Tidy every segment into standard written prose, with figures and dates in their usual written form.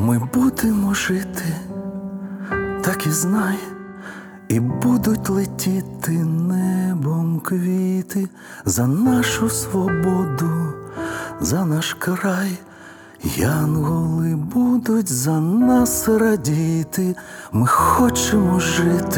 Ми будемо жити, так і знай, і будуть летіти небом квіти за нашу свободу, за наш край. Янголи будуть за нас радіти, ми хочемо жити.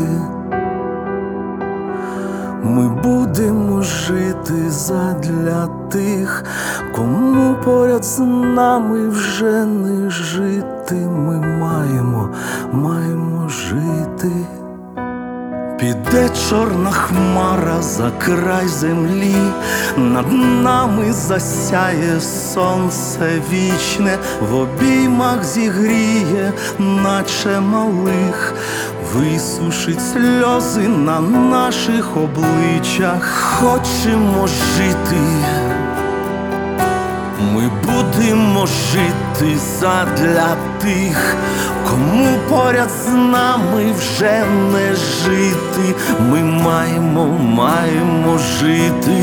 Ми будемо жити задля тих, кому поряд з нами вже не жити. Ми маємо жити. Піде чорна хмара за край землі, над нами засяє сонце вічне, в обіймах зігріє, наче малих, висушить сльози на наших обличчях. Хочемо жити, ми будемо жити задля тих, кому поряд з нами вже не жити. Ми маємо жити.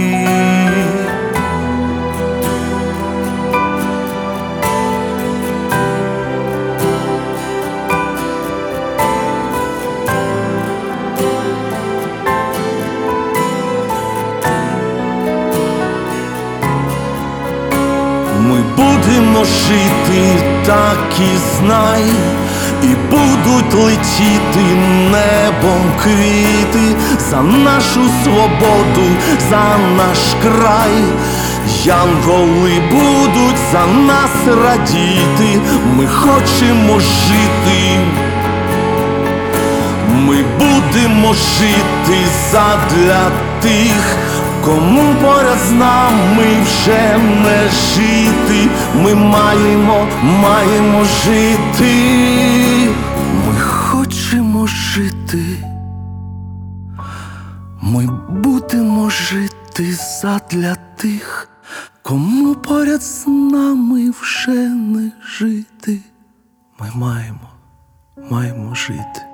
Ми будемо жити, так і знай, і будуть летіти небом квіти за нашу свободу, за наш край. Янголи будуть за нас радіти, ми хочемо жити. Ми будемо жити задля тих, кому поряд з нами вже не жити. Ми маємо жити. Ми хочемо жити. Ми будемо жити задля тих, кому поряд з нами вже не жити. Ми маємо жити.